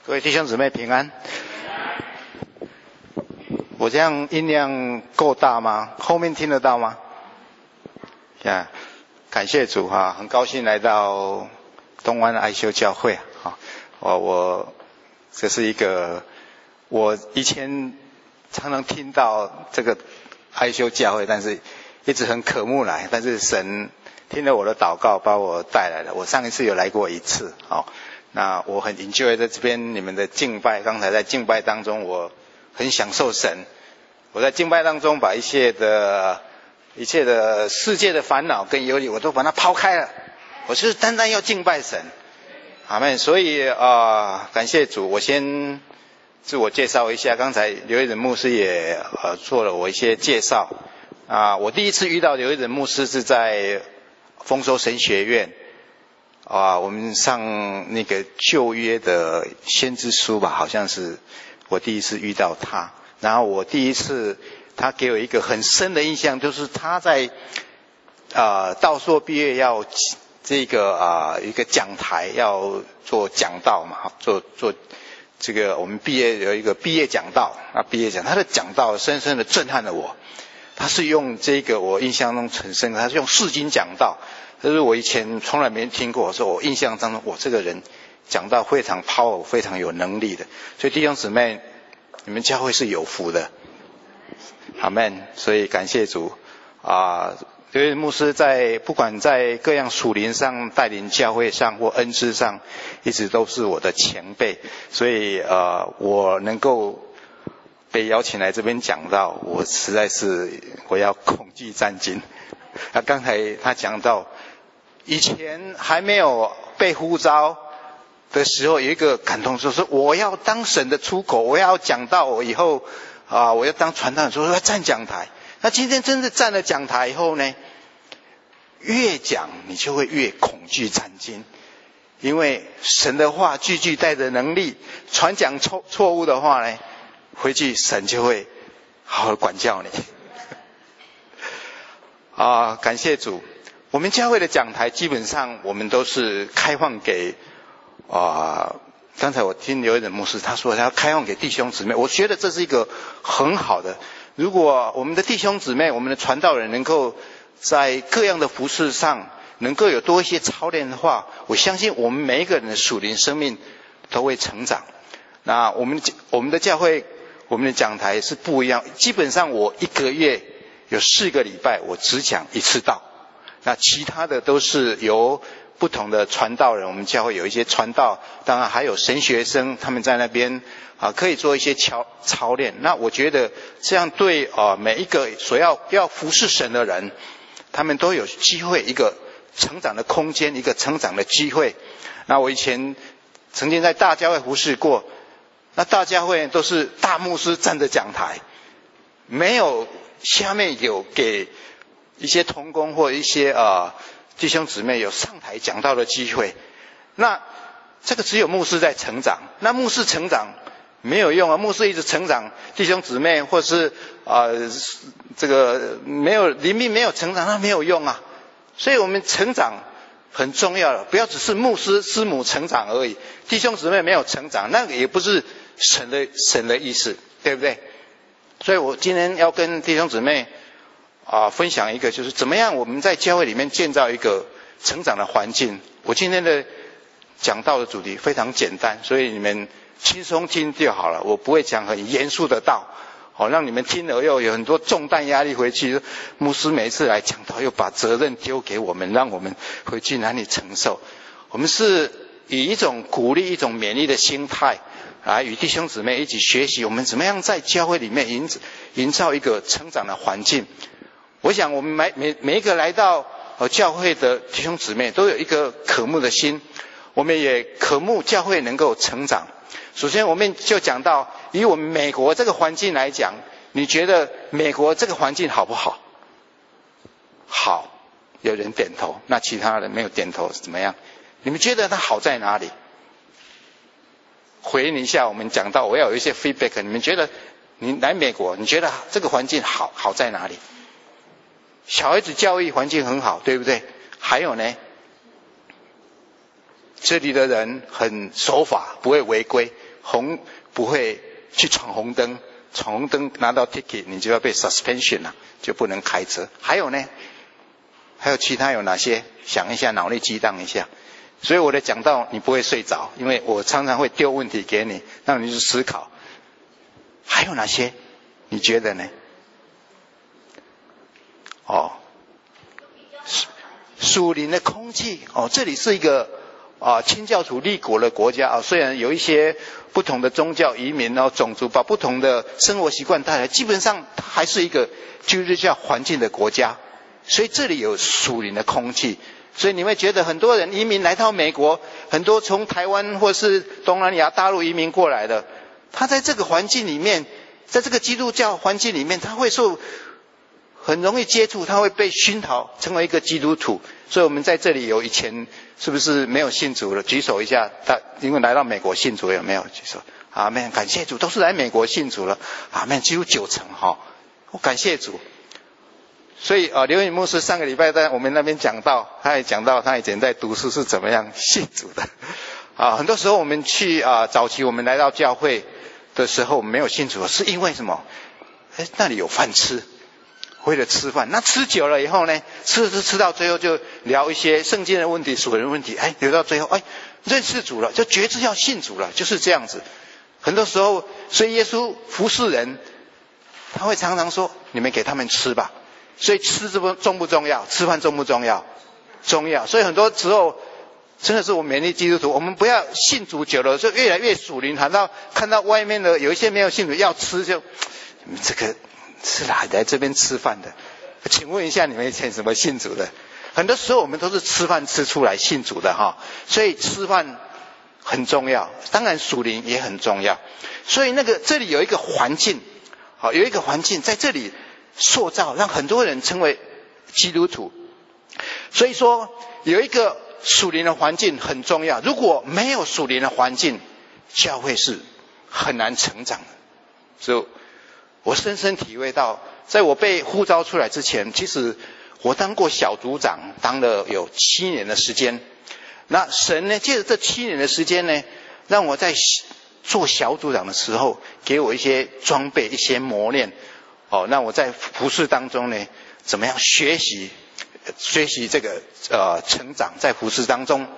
各位弟兄姊妹平安。我这样音量够大吗？后面听得到吗？呀，感谢主哈，很高兴来到东湾爱修教会啊。我这是一个我以前常常听到这个爱修教会，但是一直很渴慕来，但是神听了我的祷告，把我带来了。我上一次有来过一次，那我很 enjoy 在这边你们的敬拜。刚才在敬拜当中，我很享受神。我在敬拜当中把一切的世界的烦恼跟忧虑，我都把它抛开了。我就是单单要敬拜神，阿们。所以感谢主。我先自我介绍一下，刚才刘一仁牧师也做了我一些介绍。我第一次遇到刘一仁牧师是在丰收神学院。我们上那个旧约的先知书吧，好像是我第一次遇到他。然后我第一次，他给我一个很深的印象，就是他在道硕毕业要这个一个讲台要做讲道嘛，做这个我们毕业有一个毕业讲道毕业讲，他的讲道深深的震撼了我。他是用这个我印象中很深，他是用释经讲道。这是我以前从来没听过，所以我印象当中，我这个人讲道非常 power， 非常有能力的。所以弟兄姊妹，你们教会是有福的，阿们。所以感谢主刘一牧师不管在各样属灵上带领教会上或恩赐上，一直都是我的前辈。所以我能够被邀请来这边讲道，我实在是我要恐惧战惊。刚才他讲到，以前还没有被呼召的时候，有一个感动，说我要当神的出口，我要讲道，我以后我要当传道人，说要站讲台。那今天真的站了讲台以后呢，越讲你就会越恐惧战惊，因为神的话句句带着能力，传讲错误的话呢，回去神就会好好管教你。感谢主。我们教会的讲台基本上我们都是开放给刚才我听刘一仁牧师他说他要开放给弟兄姊妹，我觉得这是一个很好的。如果我们的弟兄姊妹，我们的传道人能够在各样的服事上能够有多一些操练的话，我相信我们每一个人的属灵生命都会成长。那我们的教会，我们的讲台是不一样，基本上我一个月有4个礼拜我只讲一次道，那其他的都是由不同的传道人，我们教会有一些传道，当然还有神学生，他们在那边可以做一些操练。那我觉得这样对每一个所要服侍神的人，他们都有机会，一个成长的空间，一个成长的机会。那我以前曾经在大教会服侍过，那大教会都是大牧师站着讲台，没有下面有给一些同工或一些弟兄姊妹有上台讲道的机会。那这个只有牧师在成长，那牧师成长没有用牧师一直成长，弟兄姊妹或是这个没有灵命没有成长，那没有用所以我们成长很重要了，不要只是牧师师母成长而已，弟兄姊妹没有成长，那个也不是神的意思，对不对？所以我今天要跟弟兄姊妹分享一个，就是怎么样我们在教会里面建造一个成长的环境。我今天的讲道的主题非常简单，所以你们轻松听就好了，我不会讲很严肃的道，让你们听了又有很多重担压力回去。牧师每次来讲道又把责任丢给我们，让我们回去哪里承受。我们是以一种鼓励、一种勉励的心态来与弟兄姊妹一起学习，我们怎么样在教会里面营造一个成长的环境。我想我们每一个来到教会的弟兄姊妹都有一个渴慕的心，我们也渴慕教会能够成长。首先我们就讲到，以我们美国这个环境来讲，你觉得美国这个环境好不好？好，有人点头，那其他人没有点头怎么样？你们觉得它好在哪里？回应一下，我们讲到我要有一些 feedback， 你们觉得你来美国，你觉得这个环境好在哪里？小孩子教育环境很好，对不对？还有呢，这里的人很守法，不会违规， 不会去闯红灯，闯红灯拿到 ticket 你就要被 suspension 了，就不能开车。还有呢？还有其他有哪些？想一下，脑力激荡一下。所以我的讲道你不会睡着，因为我常常会丢问题给你，让你去思考。还有哪些？你觉得呢？属灵的空气这里是一个清教徒立国的国家虽然有一些不同的宗教移民种族把不同的生活习惯带来，基本上它还是一个基督教环境的国家，所以这里有属灵的空气。所以你会觉得很多人移民来到美国，很多从台湾或是东南亚大陆移民过来的，他在这个环境里面，在这个基督教环境里面，他会很容易接触，他会被熏陶成为一个基督徒。所以我们在这里有以前是不是没有信主的举手一下，因为来到美国信主有没有举手？阿们，感谢主，都是来美国信主了，阿们，几乎90%感谢主。所以刘宇牧师上个礼拜在我们那边讲到，他也讲到他以前在读书是怎么样信主的很多时候我们去早期我们来到教会的时候，我们没有信主是因为什么？那里有饭吃，为了吃饭。那吃久了以后呢，吃到最后就聊一些圣经的问题、属灵的问题，聊到最后认识主了，就决志要信主了，就是这样子。很多时候，所以耶稣服侍人，他会常常说：“你们给他们吃吧。”所以吃重不重要？吃饭重不重要？重要。所以很多时候真的是我们勉励基督徒，我们不要信主久了就越来越属灵，看到外面的有一些没有信主要吃，就你们这个是来这边吃饭的？请问一下，你们以前什么信主的？很多时候我们都是吃饭吃出来信主的所以吃饭很重要，当然属灵也很重要。所以这里有一个环境，有一个环境在这里塑造，让很多人成为基督徒。所以说有一个属灵的环境很重要，如果没有属灵的环境，教会是很难成长的。所以我深深体会到，在我被呼召出来之前，其实我当过小组长，当了有7年的时间。那神呢，借着这7年的时间呢，让我在做小组长的时候，给我一些装备，一些磨练让我在服事当中呢，怎么样学习这个成长，在服事当中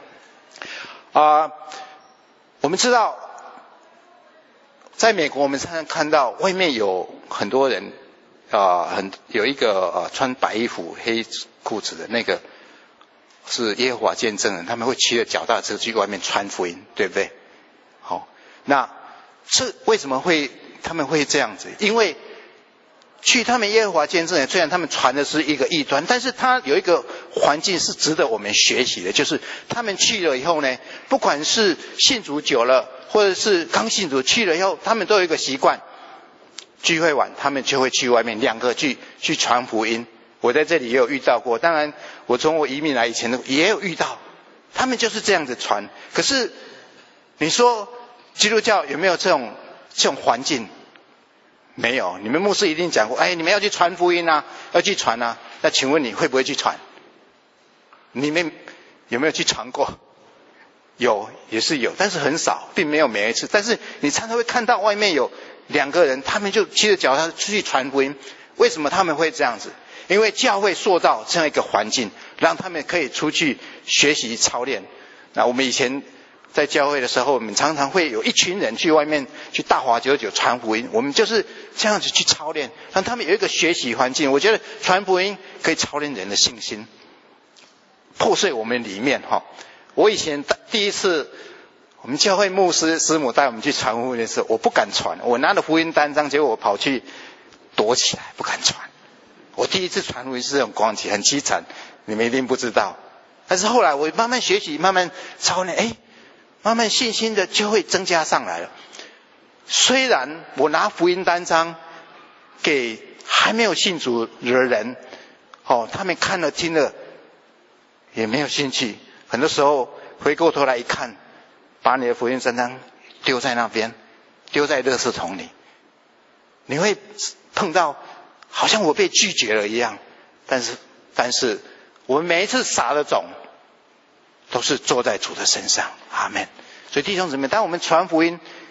我们知道在美国，我们常常看到外面有很多人有一个穿白衣服黑裤子的那个是耶和华见证人，他们会骑着脚踏车去外面传福音，对不对？那这为什么他们会这样子？因为去他们耶和华见证人，虽然他们传的是一个异端，但是他有一个环境是值得我们学习的，就是他们去了以后呢，不管是信主久了，或者是刚信主去了以后，他们都有一个习惯，聚会完他们就会去外面2个去传福音。我在这里也有遇到过，当然我从我移民来以前也有遇到，他们就是这样子传。可是你说基督教有没有这种环境？没有。你们牧师一定讲过，你们要去传福音要去传那请问你会不会去传？你们有没有去传过？有，也是有，但是很少，并没有每一次。但是你常常会看到外面有2个人，他们就骑着脚踏车出去传福音。为什么他们会这样子？因为教会塑造这样一个环境，让他们可以出去学习操练。那我们以前在教会的时候，我们常常会有一群人去外面去大华99传福音，我们就是这样子去操练，让他们有一个学习环境。我觉得传福音可以操练人的信心，破碎我们里面我以前第一次我们教会牧师师母带我们去传福音的时候，我不敢传，我拿了福音单张，结果我跑去躲起来不敢传。我第一次传福音是很光景，很凄惨，你们一定不知道。但是后来我慢慢学习，慢慢操练，慢慢信心的就会增加上来了。虽然我拿福音单张给还没有信主的人他们看了听了也没有兴趣，很多时候回过头来一看，把你的福音单张丢在那边，丢在垃圾桶里，你会碰到好像我被拒绝了一样。但是我们每一次撒的种都是坐在主的身上，阿们。所以弟兄姊妹，当我们传福音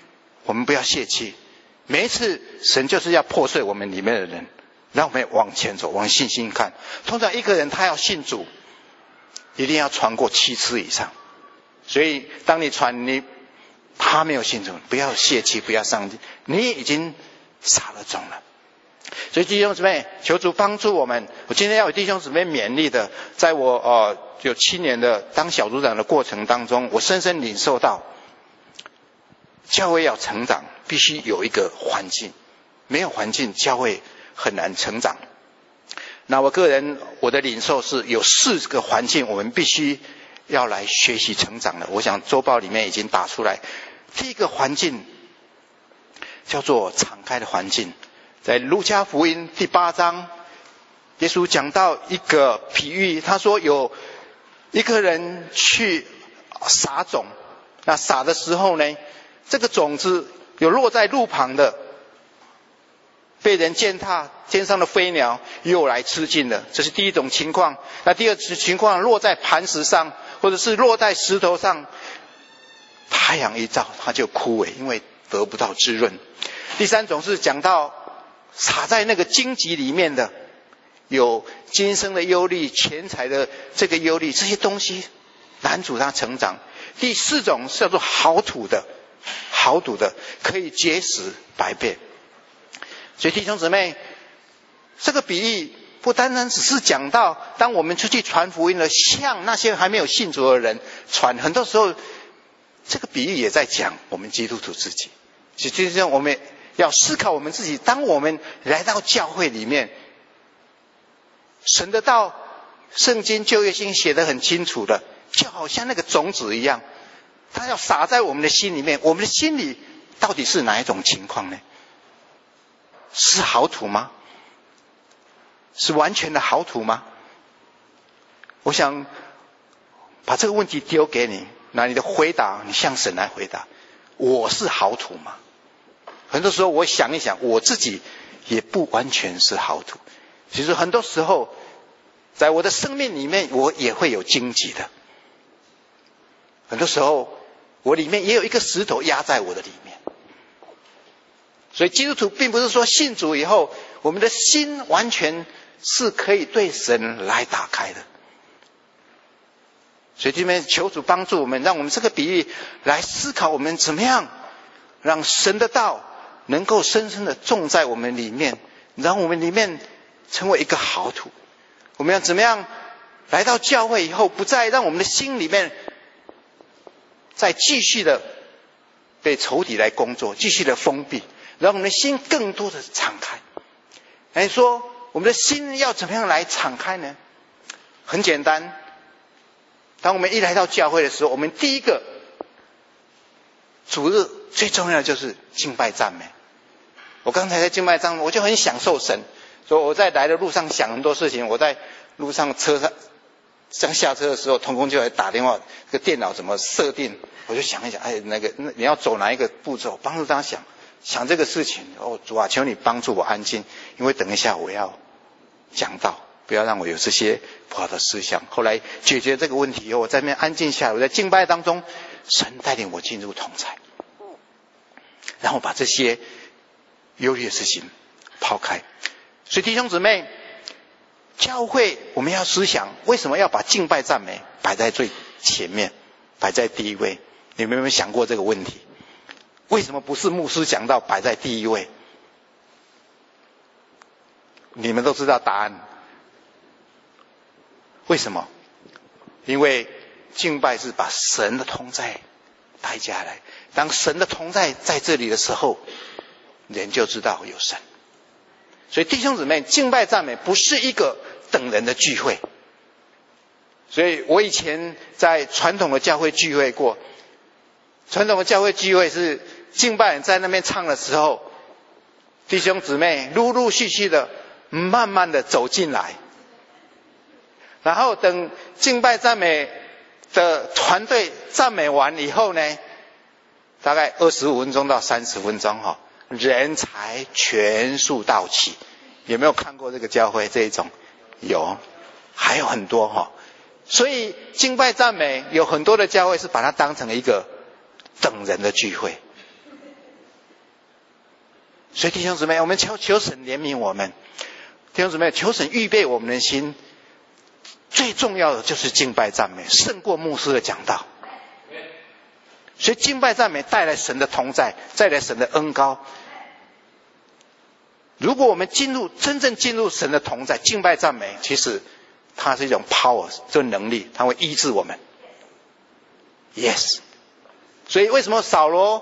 我们不要泄气。每一次神就是要破碎我们里面的人，让我们往前走，往信心看。通常一个人他要信主，一定要传过7次以上。所以当你传他没有信主，不要泄气，不要丧气，你已经撒了种了。所以弟兄姊妹，求主帮助我们。我今天要有弟兄姊妹勉励的，在我有7年的当小组长的过程当中，我深深领受到，教会要成长，必须有一个环境，没有环境，教会很难成长。那我个人我的领受是有4个环境，我们必须要来学习成长的。我想周报里面已经打出来。第一个环境叫做敞开的环境。在路加福音第8章，耶稣讲到一个比喻，他说有一个人去撒种，那撒的时候呢，这个种子有落在路旁的，被人践踏，天上的飞鸟又来吃尽了，这是第一种情况。那第二种情况，落在磐石上，或者是落在石头上，太阳一照它就枯萎，因为得不到滋润。第3种是讲到撒在那个荆棘里面的，有今生的忧虑，钱财的这个忧虑，这些东西难阻它成长。第4种是叫做好土的，可以结实100倍。所以弟兄姊妹，这个比喻不单单只是讲到当我们出去传福音了，向那些还没有信主的人传，很多时候这个比喻也在讲我们基督徒自己。实际上我们要思考我们自己，当我们来到教会里面，神的道圣经旧约经写得很清楚的，就好像那个种子一样，它要撒在我们的心里面。我们的心里到底是哪一种情况呢？是好土吗？是完全的好土吗？我想把这个问题丢给你，那你的回答，你向神来回答，我是好土吗？很多时候我想一想，我自己也不完全是好土。其实很多时候在我的生命里面，我也会有荆棘的。很多时候我里面也有一个石头压在我的里面。所以基督徒并不是说信主以后，我们的心完全是可以对神来打开的。所以这边求主帮助我们，让我们这个比喻来思考，我们怎么样让神的道能够深深的种在我们里面，让我们里面成为一个好土。我们要怎么样来到教会以后，不再让我们的心里面再继续的被仇敌来工作，继续的封闭，让我们的心更多的敞开。来说我们的心要怎么样来敞开呢？很简单，当我们一来到教会的时候，我们第一个主日最重要的就是敬拜赞美。我刚才在敬拜赞美，我就很享受神。所以我在来的路上想很多事情，我在路上车上刚下车的时候，同工就来打电话，这个电脑怎么设定，我就想一想，你要走哪一个步骤，帮助他想这个事情。主啊，求你帮助我安静，因为等一下我要讲道，不要让我有这些不好的思想。后来解决这个问题以后，我在那边安静下来，我在敬拜当中，神带领我进入同在，然后把这些忧虑的事情抛开。所以弟兄姊妹，教会我们要思想，为什么要把敬拜赞美摆在最前面，摆在第一位？你们有没有想过这个问题？为什么不是牧师讲道摆在第一位？你们都知道答案。为什么？因为敬拜是把神的同在带下来，当神的同在在这里的时候，人就知道有神。所以弟兄姊妹，敬拜赞美不是一个等人的聚会。所以我以前在传统的教会聚会过，传统的教会聚会是敬拜人在那边唱的时候，弟兄姊妹陆陆续续的慢慢的走进来，然后等敬拜赞美的团队赞美完以后呢，大概25分钟到30分钟人才全数到齐。有没有看过这个教会这一种？有，还有很多所以敬拜赞美有很多的教会是把它当成一个等人的聚会。 所以弟兄姊妹，我们求神怜悯我们，弟兄姊妹，求神预备我们的心。最重要的就是敬拜赞美，胜过牧师的讲道。所以敬拜赞美带来神的同在，带来神的恩膏。如果我们真正进入神的同在，敬拜赞美其实它是一种 power， 这个能力，它会医治我们。Yes， 所以为什么扫罗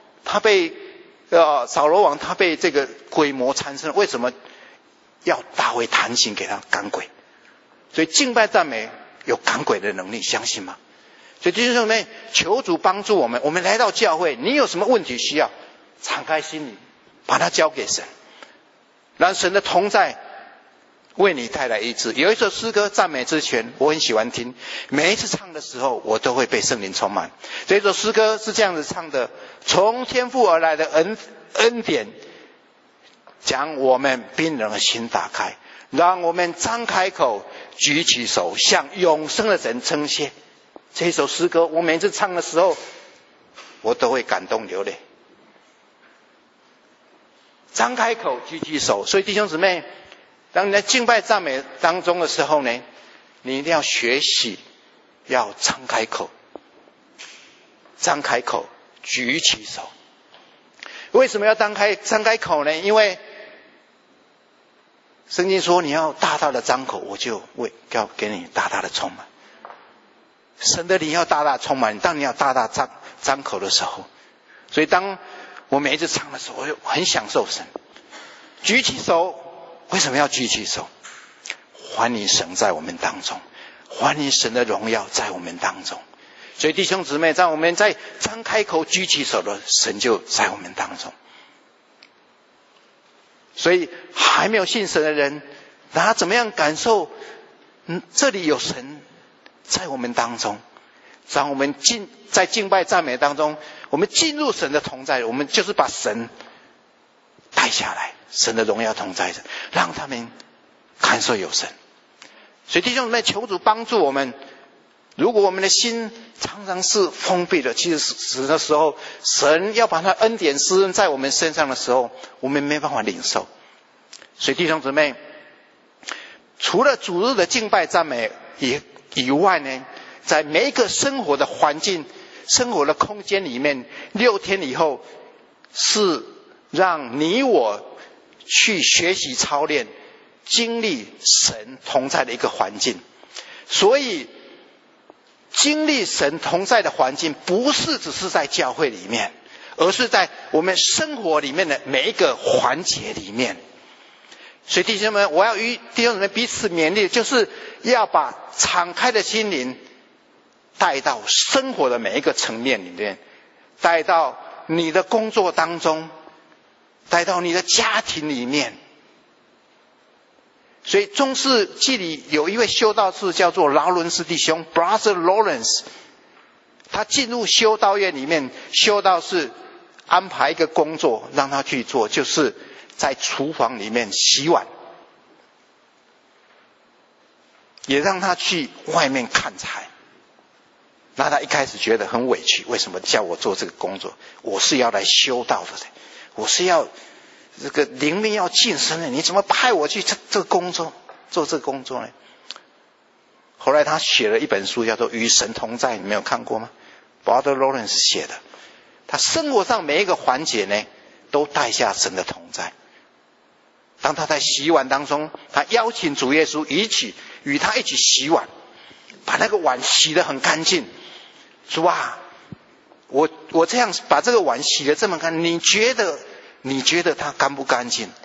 王他被这个鬼魔缠身，为什么要大卫弹琴给他赶鬼？所以敬拜赞美有赶鬼的能力，相信吗？所以弟兄姊妹，求主帮助我们。我们来到教会，你有什么问题需要，敞开心里，把它交给神，让神的同在为你带来医治。有一首诗歌《赞美之泉》，我很喜欢听，每一次唱的时候，我都会被圣灵充满。这首诗歌是这样子唱的：从天父而来的恩典，将我们冰冷的心打开，让我们张开口，举起手，向永生的神称谢。这首诗歌，我每次唱的时候，我都会感动流泪。张开口，举起手。所以弟兄姊妹，当你在敬拜赞美当中的时候呢，你一定要学习，要张开口，举起手。为什么要张开口呢？因为圣经说你要大大的张口，我就要给你大大的充满。神的灵要大大充满你，当你要大大张口的时候，所以当我每一次唱的时候，我就很享受神。举起手，为什么要举起手？欢迎神在我们当中，欢迎神的荣耀在我们当中。所以弟兄姊妹，在我们在张开口举起手的，神就在我们当中。所以还没有信神的人，他怎么样感受这里有神在我们当中？当我们在敬拜赞美当中，我们进入神的同在，我们就是把神带下来，神的荣耀同在着，让他们感受有神。所以弟兄姊妹，求主帮助我们。如果我们的心常常是封闭的，其实的时候，神要把他恩典施恩在我们身上的时候，我们没办法领受。所以弟兄姊妹，除了主日的敬拜赞美以外呢，在每一个生活的环境、生活的空间里面，6天以后是让你我去学习操练，经历神同在的一个环境。所以经历神同在的环境，不是只是在教会里面，而是在我们生活里面的每一个环节里面。所以弟兄们，我要与弟兄们彼此勉励，就是要把敞开的心灵带到生活的每一个层面里面，带到你的工作当中，带到你的家庭里面。所以中世纪里有一位修道士叫做劳伦斯弟兄 Brother Lawrence， 他进入修道院里面，修道士安排一个工作让他去做，就是在厨房里面洗碗，也让他去外面看财。那他一开始觉得很委屈，为什么叫我做这个工作？我是要来修道的，我是要这个灵命要晋升的，你怎么派我去做这个工作呢？后来他写了一本书叫做《与神同在》，你没有看过吗？ Brother Lawrence 写的。他生活上每一个环节呢，都带下神的同在。当他在洗碗当中，他邀请主耶稣与他一起洗碗，把那个碗洗得很干净。主啊，我这样把这个碗洗得这么干，你觉得它干不干净？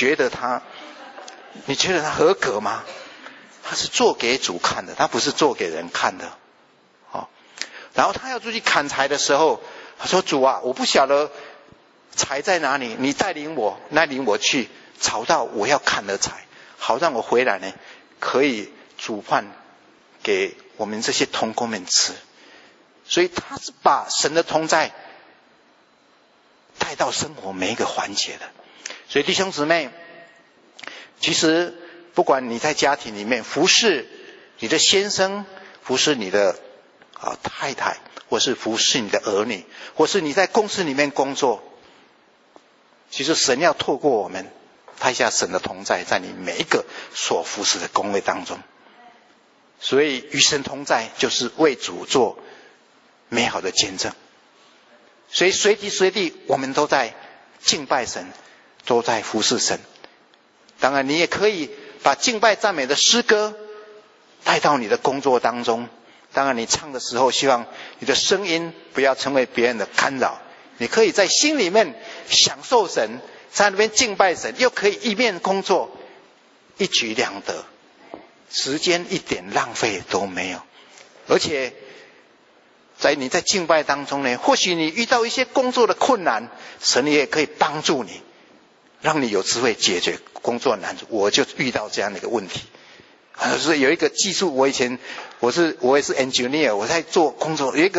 你觉得它合格吗？它是做给主看的，它不是做给人看的。然后他要出去砍柴的时候，他说：主啊，我不晓得柴在哪里，你带领我去找到我要砍的柴，好让我回来呢可以煮饭给我们这些同工们吃。所以他是把神的同在带到生活每一个环节的。所以弟兄姊妹，其实不管你在家庭里面服侍你的先生，服侍你的太太，或是服侍你的儿女，或是你在公司里面工作， 其实神要透过我们拍下神的同在，在你每一个所服侍的工位当中。所以与神同在就是为主做美好的见证。所以随时随地我们都在敬拜神，都在服侍神。当然你也可以把敬拜赞美的诗歌带到你的工作当中。当然你唱的时候，希望你的声音不要成为别人的干扰。你可以在心里面享受神，在那边敬拜神，又可以一面工作，一举两得，时间一点浪费都没有。而且你在敬拜当中呢，或许你遇到一些工作的困难，神也可以帮助你，让你有智慧解决工作难处。我就遇到这样的一个问题，所以有一个技术，我以前我也是 engineer， 我在做工作，有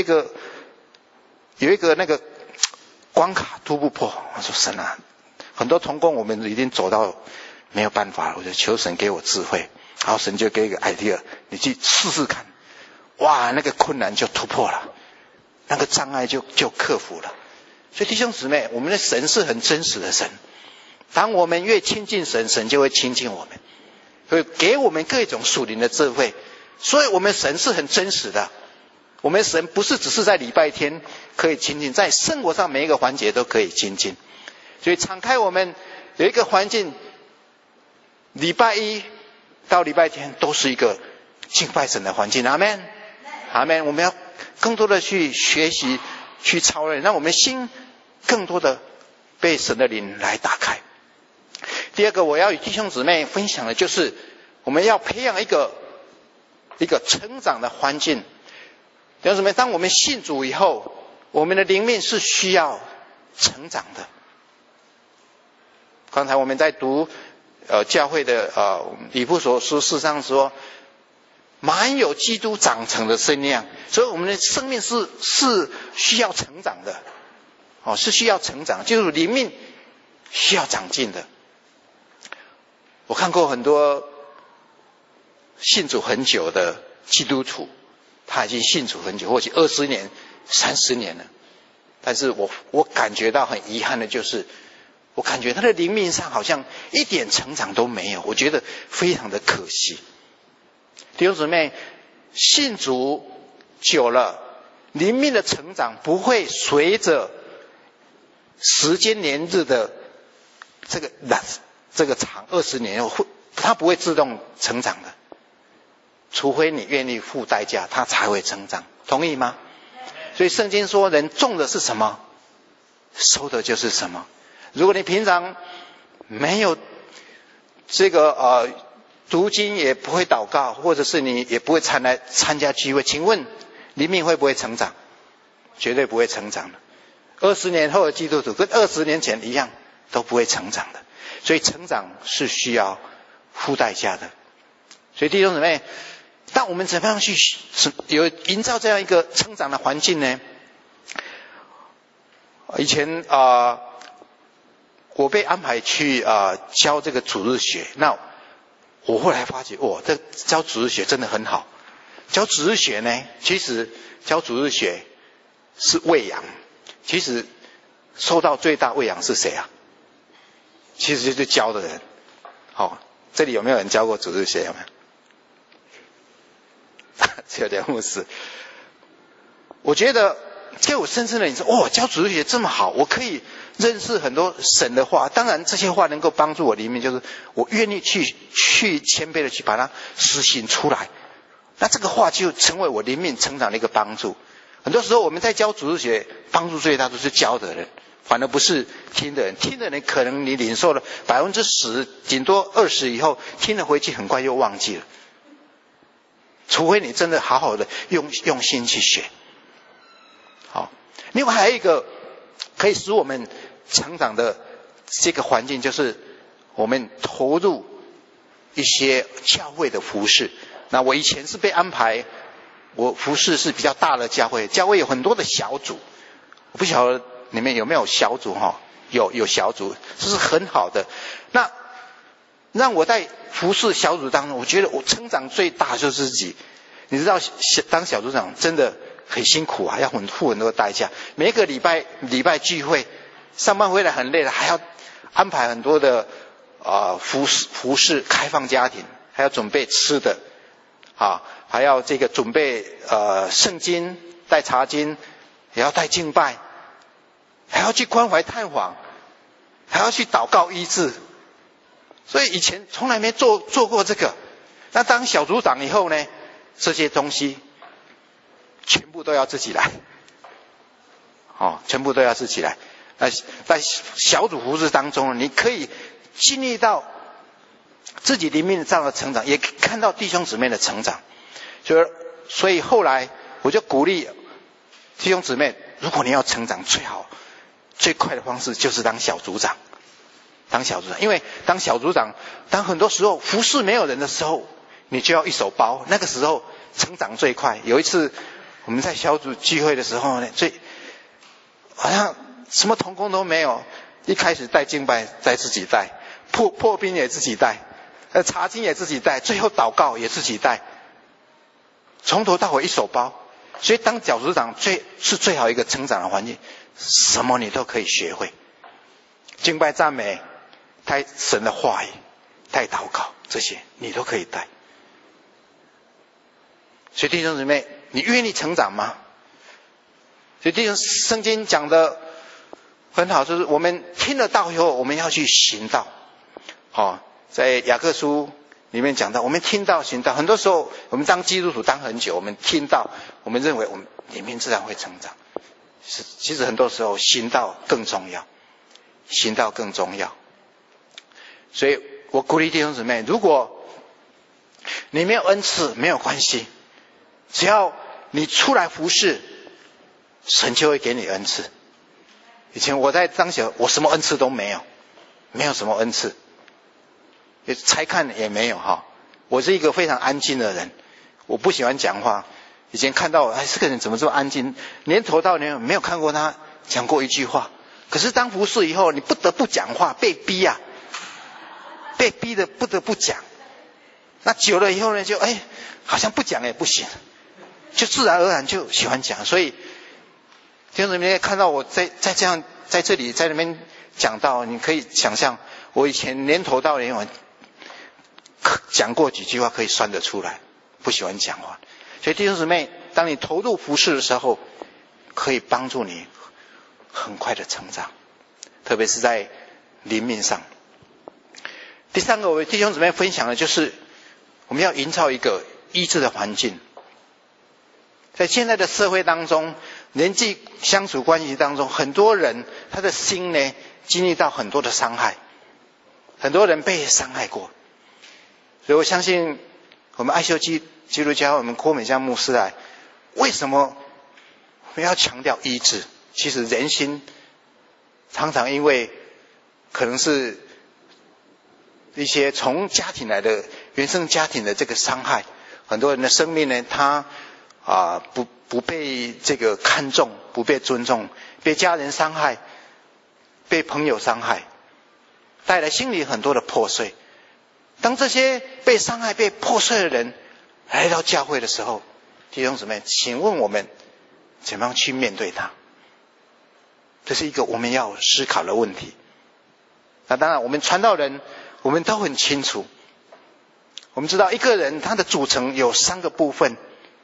一个那个关卡突不破。我说神啊，很多同工我们已经走到没有办法了，我就求神给我智慧。然后神就给一个 idea， 你去试试看。哇，那个困难就突破了，那个障碍就克服了。所以弟兄姊妹，我们的神是很真实的神。当我们越亲近神，神就会亲近我们，会给我们各种属灵的智慧。所以我们神是很真实的。我们神不是只是在礼拜天可以亲近，在生活上每一个环节都可以亲近。所以敞开我们有一个环境，礼拜一到礼拜天都是一个敬拜神的环境。阿们，阿们。我们要更多的去学习，去操练，让我们心更多的被神的灵来打开。第二个我要与弟兄姊妹分享的就是我们要培养一个成长的环境。弟兄姊妹，当我们信主以后，我们的灵命是需要成长的。刚才我们在读教会的以弗所书4章说，满有基督长成的身量。所以我们的生命是需要成长的，是需要成长，就是灵命需要长进的。我看过很多信主很久的基督徒，他已经信主很久，或许20年、30年了，但是我感觉到很遗憾的就是，我感觉他的灵命上好像一点成长都没有，我觉得非常的可惜。弟兄姊妹，信主久了，灵命的成长不会随着时间年日的这个长20年，它不会自动成长的，除非你愿意付代价，它才会成长。同意吗？所以圣经说，人种的是什么，收的就是什么。如果你平常没有这个读经，也不会祷告，或者是你也不会参加聚会，请问灵命会不会成长？绝对不会成长的。20年后的基督徒跟20年前一样，都不会成长的。所以成长是需要付代价的。所以弟兄姊妹，但我们怎么样去营造这样一个成长的环境呢？以前我被安排去教这个主日学，那我后来发觉，这教主日学真的很好。教主日学呢，其实教主日学是喂养，其实受到最大喂养是谁啊？其实就是教的人。这里有没有人教过主日学？有没有？只有梁牧师。我觉得给我深深的印象，教主日学这么好，我可以认识很多神的话。当然这些话能够帮助我灵命，就是我愿意去谦卑的去把它实行出来，那这个话就成为我灵命成长的一个帮助。很多时候我们在教主日学，帮助最大都是教的人，反而不是听的人。听的人可能你领受了10%，顶多20%以后，听了回去很快又忘记了。除非你真的好好的用心去学。好，另外还有一个可以使我们成长的这个环境，就是我们投入一些教会的服事。那我以前是被安排，我服事是比较大的教会，教会有很多的小组，我不晓得你们有没有小组有小组，这是很好的。那让我在服事小组当中，我觉得我成长最大就是自己。你知道当小组长真的很辛苦啊，要付很多代价。每一个礼拜聚会上班回来很累了，还要安排很多的服饰，开放家庭，还要准备吃的，还要这个准备圣经，带茶经，也要带敬拜，还要去关怀探访，还要去祷告医治。所以以前从来没做过这个。那当小组长以后呢，这些东西全部都要自己来，全部都要自己来。在小组服事当中，你可以经历到自己灵命上的成长，也看到弟兄姊妹的成长。所以后来我就鼓励弟兄姊妹，如果你要成长，最快的方式就是当小组长。因为当小组长，当很多时候服事没有人的时候，你就要一手包，那个时候成长最快。有一次我们在小组聚会的时候呢，好像什么同工都没有，一开始带敬拜自己带，破冰也自己带，查经也自己带，最后祷告也自己带，从头到尾一手包。所以当小组长是最好一个成长的环境，什么你都可以学会，敬拜赞美，带神的话语，带祷告，这些你都可以带。所以弟兄姊妹，你愿意成长吗？所以圣经讲的很好，就是我们听了道以后，我们要去行道。在雅各书里面讲到，我们听道行道。很多时候我们当基督徒当很久，我们听道，我们认为我们里面自然会成长。其实很多时候行道更重要，行道更重要。所以我鼓励弟兄姊妹，如果你没有恩赐没有关系，只要你出来服侍，神就会给你恩赐。以前我在当小，我什么恩赐都没有，没有什么恩赐，才看也没有我是一个非常安静的人，我不喜欢讲话。以前看到这个人怎么这么安静，年头到年没有看过他讲过一句话。可是当服侍以后，你不得不讲话，被逼被逼的不得不讲。那久了以后呢，就好像不讲也不行，就自然而然就喜欢讲。所以弟兄姊妹看到我在这样在这里在那边讲道，你可以想象我以前年头到年尾讲过几句话可以算得出来，不喜欢讲话。所以弟兄姊妹，当你投入服事的时候，可以帮助你很快的成长，特别是在灵命上。第三个我为弟兄姊妹分享的就是我们要营造一个医治的环境。在现在的社会当中，人际相处关系当中，很多人他的心呢经历到很多的伤害，很多人被伤害过。所以我相信我们爱秀基督教，我们郭美香牧师为什么我们要强调医治？其实人心常常因为可能是一些从家庭来的原生家庭的这个伤害，很多人的生命呢他不被这个看重，不被尊重，被家人伤害，被朋友伤害，带来心里很多的破碎。当这些被伤害被破碎的人来到教会的时候，弟兄姊妹，请问我们怎么样去面对他？这是一个我们要思考的问题。那当然我们传道人我们都很清楚，我们知道一个人他的组成有3个部分，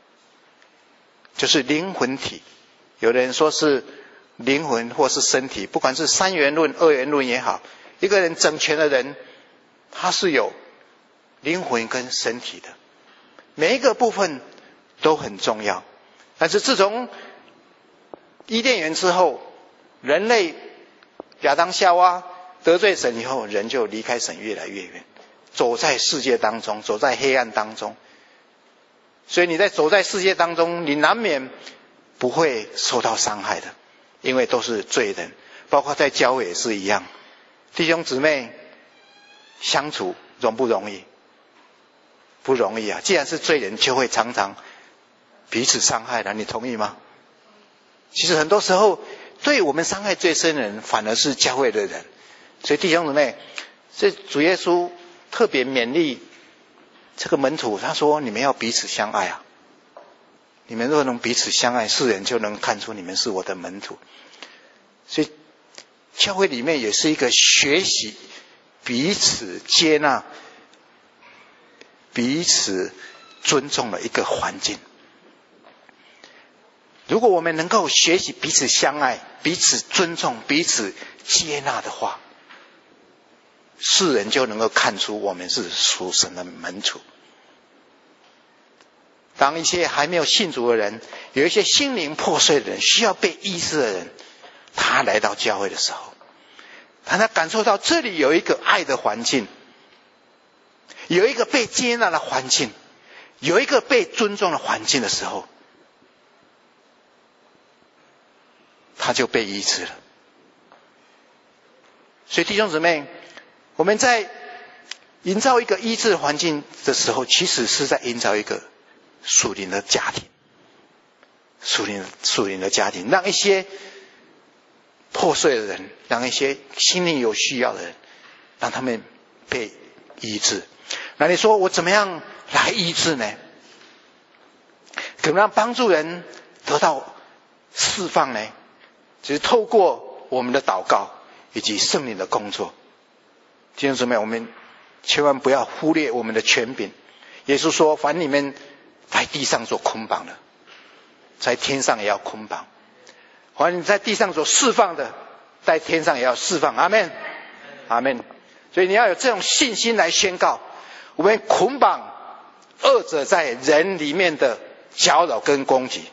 就是灵魂体，有的人说是灵魂或是身体，不管是3元论2元论也好，一个人整全的人他是有灵魂跟身体的，每一个部分都很重要。但是自从伊甸园之后，人类亚当夏娃得罪神以后，人就离开神越来越远，走在世界当中，走在黑暗当中。所以你在走在世界当中，你难免不会受到伤害的，因为都是罪人，包括在教会也是一样。弟兄姊妹相处容不容易？不容易啊！既然是罪人，就会常常彼此伤害的，你同意吗？其实很多时候对我们伤害最深的人反而是教会的人。所以弟兄姊妹，这主耶稣特别勉励这个门徒，他说你们要彼此相爱啊！你们若能彼此相爱，世人就能看出你们是我的门徒。所以教会里面也是一个学习彼此接纳、彼此尊重的一个环境。如果我们能够学习彼此相爱、彼此尊重、彼此接纳的话，世人就能够看出我们是属神的门徒。当一些还没有信主的人，有一些心灵破碎的人，需要被医治的人，他来到教会的时候，当他感受到这里有一个爱的环境，有一个被接纳的环境，有一个被尊重的环境的时候，他就被医治了。所以弟兄姊妹，我们在营造一个医治的环境的时候，其实是在营造一个属灵的家庭，属灵的家庭，让一些破碎的人，让一些心灵有需要的人，让他们被医治。那你说我怎么样来医治呢？怎么样帮助人得到释放呢？就是透过我们的祷告以及圣灵的工作。弟兄姊妹，我们千万不要忽略我们的权柄。耶稣说，凡你们在地上所捆绑的，在天上也要捆绑；凡你在地上所释放的，在天上也要释放。阿们，阿们。所以你要有这种信心来宣告，我们捆绑恶者在人里面的搅扰跟攻击，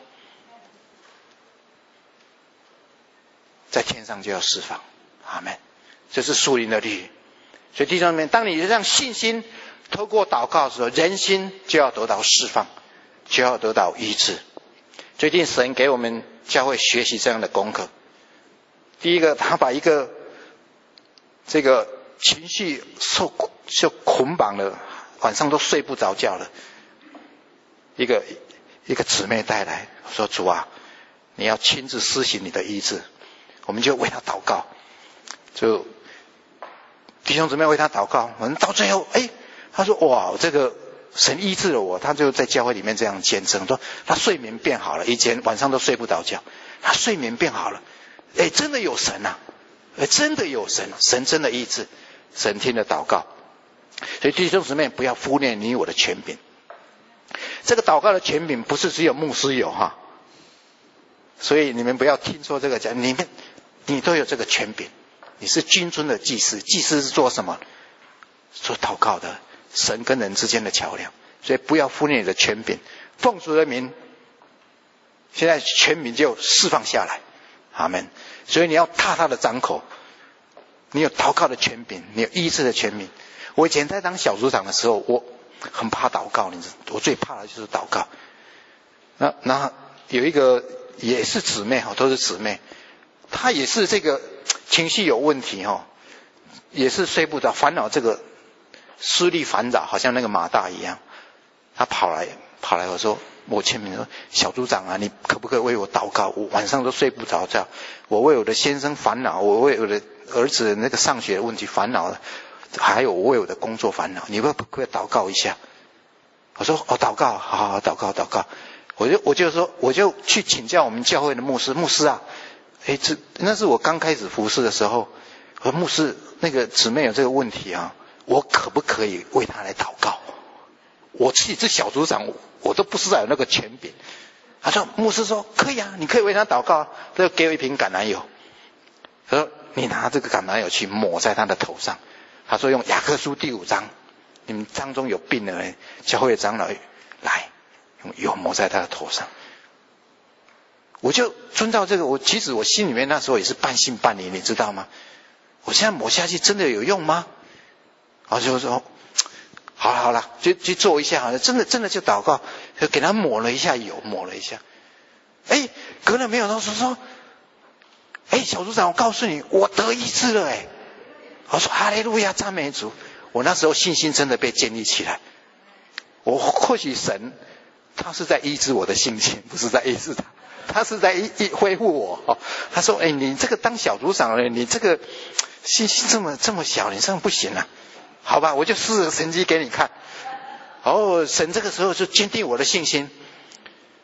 在天上就要释放。阿们。这是属灵的律。所以弟兄们，当你有这样信心透过祷告的时候，人心就要得到释放，就要得到医治。最近神给我们教会学习这样的功课。第一个，他把一个这个情绪受捆绑了，晚上都睡不着觉了，一个姊妹带来说，主啊，你要亲自施行你的医治。我们就为他祷告，就弟兄姊妹为他祷告。我们到最后，他说哇，这个神医治了我。他就在教会里面这样见证，说他睡眠变好了，以前晚上都睡不着觉，他睡眠变好了。真的有神啊，真的有神，神真的医治，神听了祷告。所以弟兄姊妹，不要忽略你我的权柄。这个祷告的权柄不是只有牧师有哈，所以你们不要听说这个讲，你都有这个权柄。你是君尊的祭司，祭司是做什么？做祷告的，神跟人之间的桥梁。所以不要忽略你的权柄。奉主的名，现在权柄就释放下来。阿们。所以你要踏他的掌口，你有祷告的权柄，你有医治的权柄。我以前在当小组长的时候，我很怕祷告，我最怕的就是祷告。那有一个也是姊妹哈，都是姊妹，她也是这个情绪有问题哈，也是睡不着，烦恼这个思虑烦扰，好像那个马大一样。她跑来，我说我签名说，小组长啊，你可不可以为我祷告？我晚上都睡不着觉，我为我的先生烦恼，我为我的儿子的那个上学的问题烦恼了，还有我为我的工作烦恼，你可不可以祷告一下？我说祷告，好，祷告。我就去请教我们教会的牧师啊，那是我刚开始服侍的时候，我说牧师，那个姊妹有这个问题啊，我可不可以为她来祷告？我自己是小组长，我都不知道有那个权柄。他说牧师说可以啊，你可以为他祷告。他就给我一瓶橄榄油，他说你拿这个橄榄油去抹在他的头上。他说用雅各书第5章，你们当中有病的人，教会的长老来用油抹在他的头上。我就遵照这个，其实我心里面那时候也是半信半疑，你知道吗？我现在抹下去真的有用吗？然后就说好了，就做一下，好了，真的就祷告，就给他抹了一下油，抹了一下。隔了没有多说，小组长，我告诉你，我得医治了。我说哈利路亚，赞美主。我那时候信心真的被建立起来。或许神他是在医治我的信心，不是在医治他，他是在恢复我。他说你这个当小组长了，你这个信心这么小，你这样不行啊。好吧，我就试个神迹给你看。神这个时候就坚定我的信心。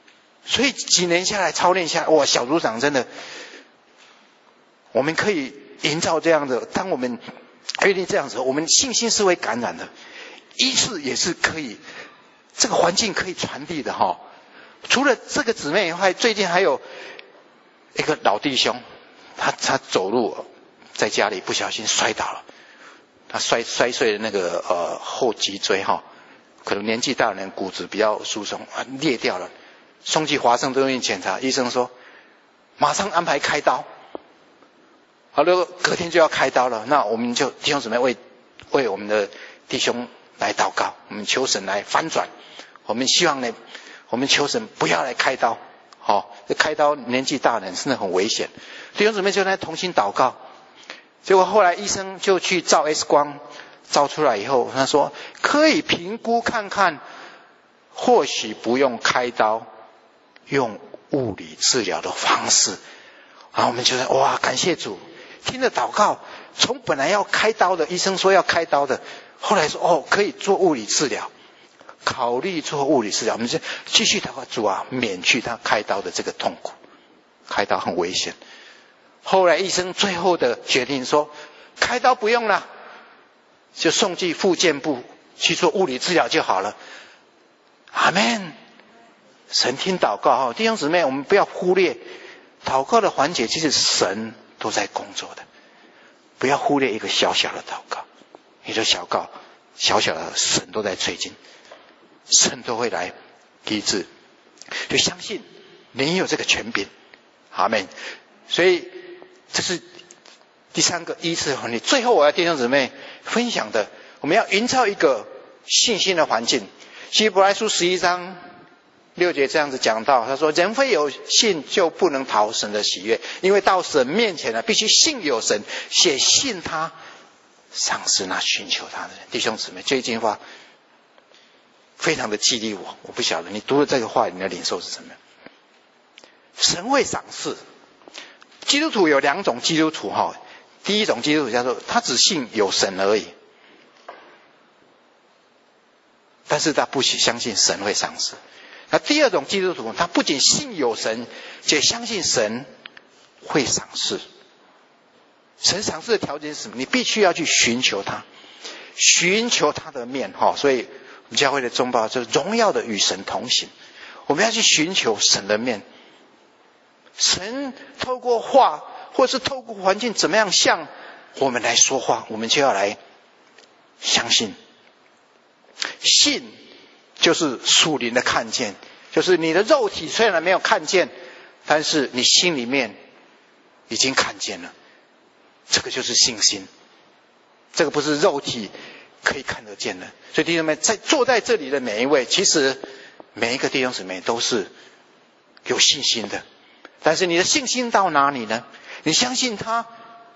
所以几年下来操练下来，小组长真的，我们可以营造这样的，当我们愿意这样子，我们信心是会感染的，医治也是可以，这个环境可以传递的哈。除了这个姊妹以外，最近还有一个老弟兄，他走路在家里不小心摔倒了，他摔碎了那个后脊椎哈，可能年纪大的人骨质比较疏松裂掉了，送去华盛顿医院检查，医生说马上安排开刀。好了，隔天就要开刀了，那我们就弟兄姊妹为我们的弟兄来祷告，我们求神来翻转，我们希望呢，我们求神不要来开刀，开刀年纪大的人真的很危险，弟兄姊妹就来同心祷告。结果后来医生就去照 X 光，照出来以后，他说可以评估看看，或许不用开刀，用物理治疗的方式。然后我们就说哇，感谢主，听着祷告，从本来要开刀的，医生说要开刀的，后来说可以做物理治疗，考虑做物理治疗。我们就继续祷告，主啊，免去他开刀的这个痛苦，开刀很危险。后来医生最后的决定说，开刀不用了，就送去复健部去做物理治疗就好了。阿们。神听祷告弟兄姊妹，我们不要忽略祷告的环节，其实神都在工作的，不要忽略一个小小的祷告，你的小小的神都在催进，神都会来医治，就相信你有这个权柄。阿们。所以这是第三个医治的环节。最后我要弟兄姊妹分享的，我们要营造一个信心的环境。希伯来书11章6节这样子讲到，他说人非有信就不能讨神的喜悦，因为到神面前必须信有神，且信他赏赐那寻求他的人。弟兄姊妹，这一句话非常的激励我，我不晓得你读了这个话你的领受是什么。神会赏赐。基督徒有两种基督徒第一种基督徒叫做他只信有神而已，但是他不相信神会赏赐。那第二种基督徒，他不仅信有神，且相信神会赏赐。神赏赐的条件是什么？你必须要去寻求他，寻求他的面所以我们教会的中报就是荣耀的与神同行，我们要去寻求神的面。神透过话或是透过环境怎么样向我们来说话，我们就要来相信。信就是属灵的看见，就是你的肉体虽然没有看见，但是你心里面已经看见了，这个就是信心。这个不是肉体可以看得见的。所以弟兄们，坐在这里的每一位，其实每一个弟兄姊妹都是有信心的。但是你的信心到哪里呢？你相信他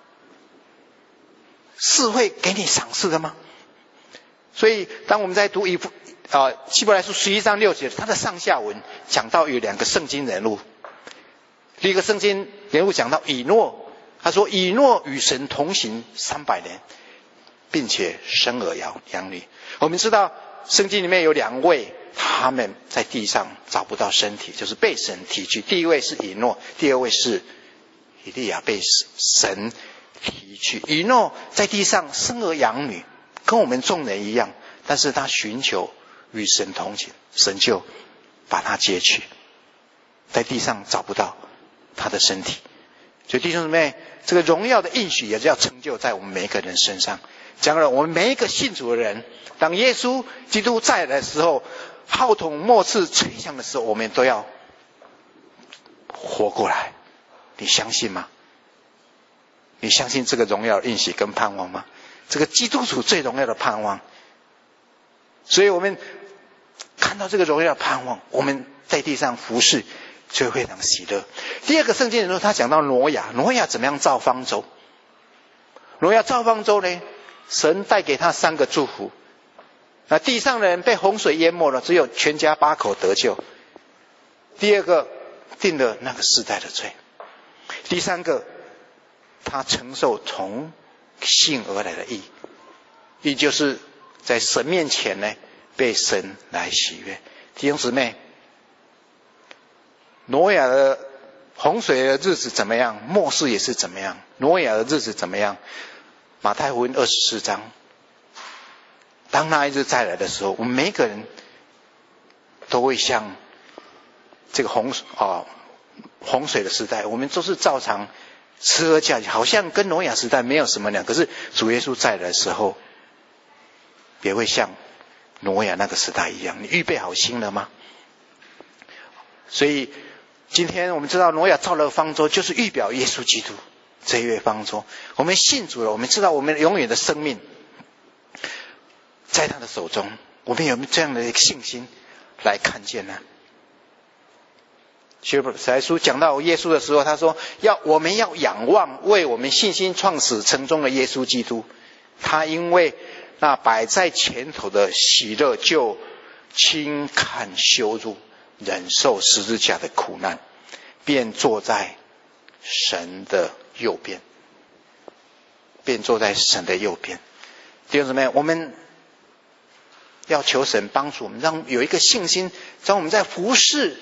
是会给你赏赐的吗？所以当我们在读希伯来书11章6节，他的上下文讲到有两个圣经人物。第一个圣经人物讲到以诺，他说以诺与神同行300年，并且生儿养女。我们知道圣经里面有两位，他们在地上找不到身体，就是被神提去。第一位是以诺，第二位是以利亚，被神提去。以诺在地上生儿养女，跟我们众人一样，但是他寻求与神同行，神就把他接去，在地上找不到他的身体。所以弟兄姊妹，这个荣耀的应许也是要成就在我们每一个人身上。将来我们每一个信主的人，当耶稣基督再来的时候，号筒末次吹响的时候，我们都要活过来。你相信吗？你相信这个荣耀的应许跟盼望吗？这个基督徒最荣耀的盼望。所以我们看到这个荣耀的盼望，我们在地上服侍就会非常喜乐。第二个圣经人物他讲到挪亚怎么样造方舟。挪亚造方舟呢，神带给他3个祝福。那地上的人被洪水淹没了，只有全家8口得救。第二个，定了那个世代的罪。第三个，他承受从信而来的义，义就是在神面前呢被神来喜悦。弟兄姊妹，挪亚的洪水的日子怎么样？末世也是怎么样？挪亚的日子怎么样？马太福音24章，当那一日再来的时候，我们每一个人都会像这个洪水的时代，我们都是照常吃喝嫁娶，好像跟挪亚时代没有什么两样。可是主耶稣再来的时候，也会像挪亚那个时代一样。你预备好心了吗？所以今天我们知道挪亚造了方舟，就是预表耶稣基督这一位方舟。我们信主了，我们知道我们永远的生命在他的手中。我们有没有这样的一个信心来看见呢？希伯来书讲到耶稣的时候，他说我们要仰望为我们信心创始成终的耶稣基督。他因为那摆在前头的喜乐，就轻看羞辱，忍受十字架的苦难，便坐在神的右边。便坐在神的右边。弟兄姊妹，我们要求神帮助我们，让有一个信心，当我们在服侍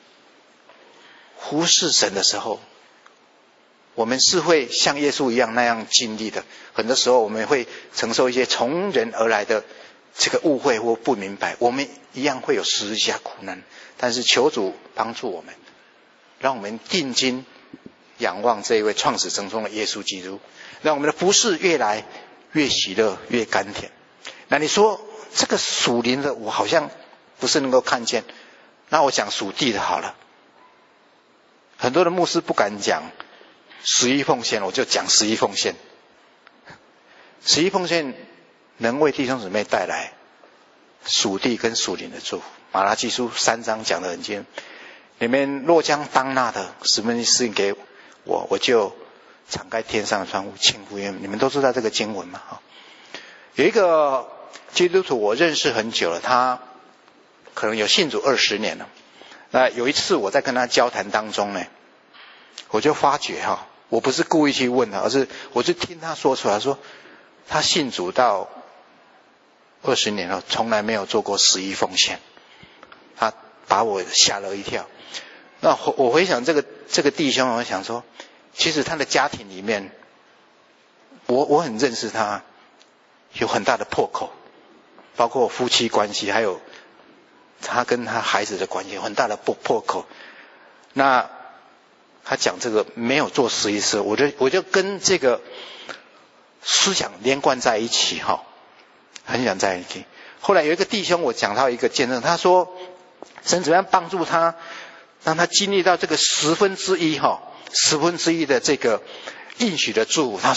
神的时候，我们是会像耶稣一样那样经历的。很多时候我们会承受一些从人而来的这个误会或不明白，我们一样会有十字架苦难。但是求主帮助我们，让我们定睛仰望这一位创始成终的耶稣基督，让我们的服事越来越喜乐，越甘甜。那你说这个属灵的我好像不是能够看见，那我讲属地的好了。很多的牧师不敢讲11奉献，我就讲11奉献。11奉献能为弟兄姊妹带来属地跟属灵的祝福。马拉基书3章讲得很清，你们若将当纳的10分之一赐给我，我就敞开天上的窗户，倾福于你们。都知道这个经文嘛？有一个基督徒我认识很久了，他可能有信主20年了。那有一次我在跟他交谈当中呢，我就发觉我不是故意去问他，而是我就听他说出来，说他信主到20年了，从来没有做过11奉献。他把我吓了一跳。那我回想这个弟兄，我想说，其实他的家庭里面，我很认识他，有很大的破口，包括夫妻关系，还有他跟他孩子的关系有很大的破口。那他讲这个没有做11次，我就跟这个思想连贯在一起很想在一起。后来有一个弟兄，我讲到一个见证，他说神怎么样帮助他，让他经历到这个10分之一的这个应许的祝福。他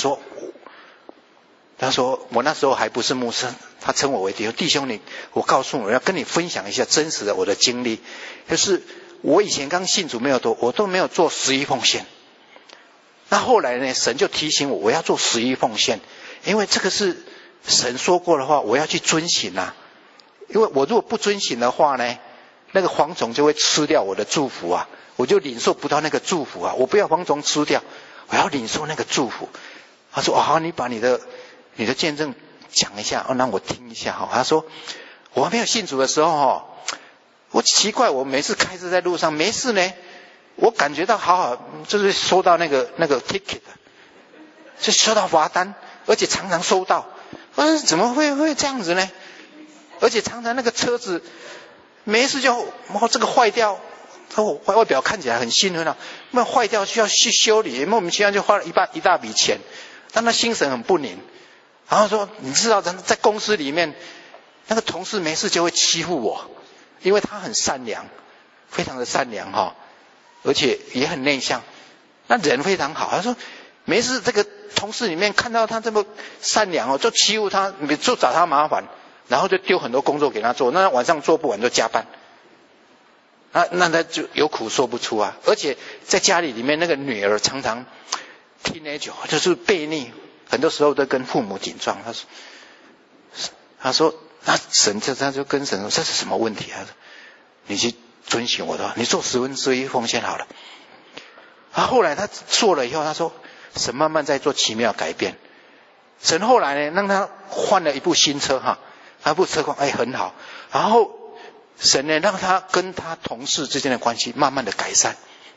说我那时候还不是牧师，他称我为弟兄，我告诉我要跟你分享一下真实的我的经历，就是我以前刚信主没有多，我都没有做11奉献。那后来呢，神就提醒我要做11奉献，因为这个是神说过的话，我要去遵行啊。因为我如果不遵行的话呢，那个蝗虫就会吃掉我的祝福啊，我就领受不到那个祝福啊。我不要蝗虫吃掉，我要领受那个祝福。他说好，你把你的见证讲一下，让我听一下。他说我还没有信主的时候我奇怪，我每次开车在路上没事呢，我感觉到好就是收到那个 ticket， 就收到罚单，而且常常收到。怎么会这样子呢？而且常常那个车子没事就这个坏掉，外表看起来很新很好，那坏掉需要去修理，莫名其妙就花了一大笔钱，但他心神很不宁。然后说你知道在公司里面那个同事没事就会欺负我，因为他很善良，非常的善良而且也很内向，那人非常好。他说没事这个同事里面看到他这么善良就欺负他，就找他麻烦，然后就丢很多工作给他做，那晚上做不完就加班。那他就有苦说不出啊。而且在家里面那个女儿常常teenager就是悖逆，很多时候都跟父母顶撞。他说那他就跟神说这是什么问题啊？你去遵循我的话，你做10分之一奉献好了。后来他做了以后，他说神慢慢在做奇妙改变。神后来呢让他换了一部新车那部车况很好。然后神呢让他跟他同事之间的关系慢慢的改善，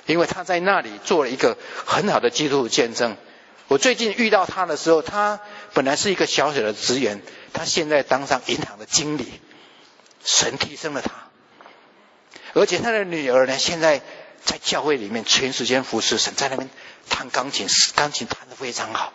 因为他在那里做了一个很好的基督徒见证。我最近遇到他的时候，他本来是一个小小的职员，他现在当上银行的经理，神提升了他。而且他的女儿呢，现在在教会里面全时间服侍神，在那边弹钢琴，钢琴弹得非常好。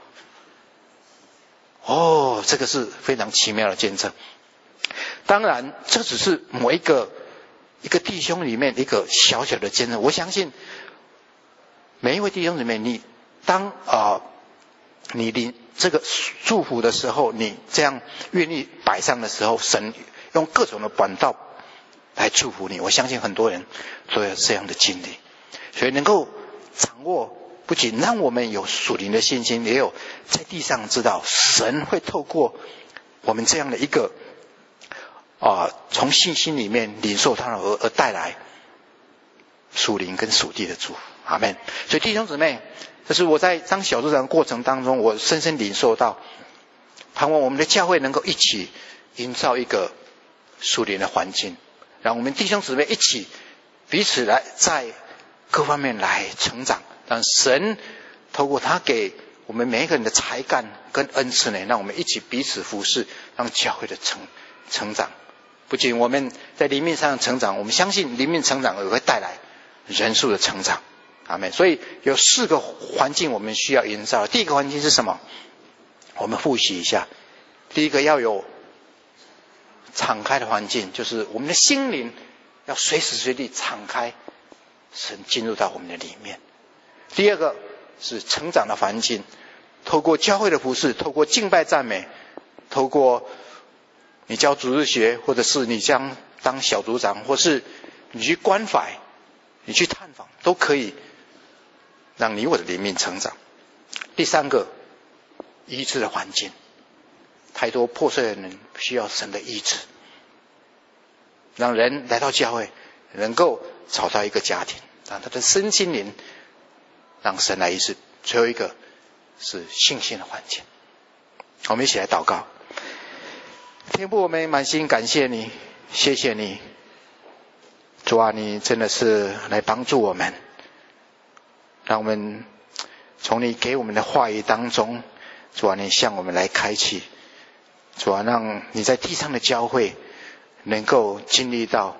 这个是非常奇妙的见证。当然这只是某一个弟兄里面一个小小的见证。我相信每一位弟兄姊妹，你当你领这个祝福的时候，你这样愿意摆上的时候，神用各种的管道来祝福你。我相信很多人都有这样的经历，所以能够掌握，不仅让我们有属灵的信心，也有在地上知道神会透过我们这样的一个从信心里面领受他而带来属灵跟属地的祝福。阿们。所以弟兄姊妹，这是我在当小组长的过程当中，我深深领受到，盼望我们的教会能够一起营造一个属灵的环境，让我们弟兄姊妹一起彼此来在各方面来成长，让神透过他给我们每一个人的才干跟恩赐呢，让我们一起彼此服侍，让教会的成长。不仅我们在灵命上成长，我们相信灵命成长也会带来人数的成长。阿们。所以有4个环境我们需要营造。第一个环境是什么？我们复习一下。第一个要有敞开的环境，就是我们的心灵要随时随地敞开，神进入到我们的里面。第二个是成长的环境，透过教会的服事，透过敬拜赞美，透过你教主日学，或者是你将当小组长，或是你去关怀，你去探访，都可以让你我的灵命成长。第三个，医治的环境，太多破碎的人需要神的医治，让人来到教会能够找到一个家庭，让他的身心灵让神来医治。最后一个是信心的环境。我们一起来祷告。天父，我们满心感谢你，谢谢你，主啊，你真的是来帮助我们，让我们从你给我们的话语当中，主啊，你向我们来开启，主啊，让你在地上的教会能够经历到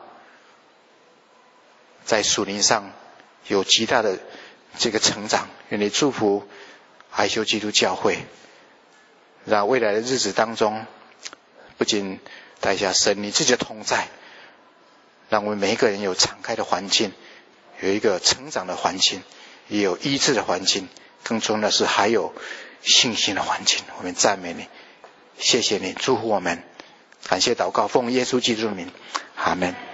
在属灵上有极大的这个成长。愿你祝福爱修基督教会，让未来的日子当中，不仅带下神你自己的同在，让我们每一个人有敞开的环境，有一个成长的环境，也有医治的环境，更重要的是还有信心的环境。我们赞美你，谢谢你，祝福我们，感谢祷告，奉耶稣基督的名，阿们。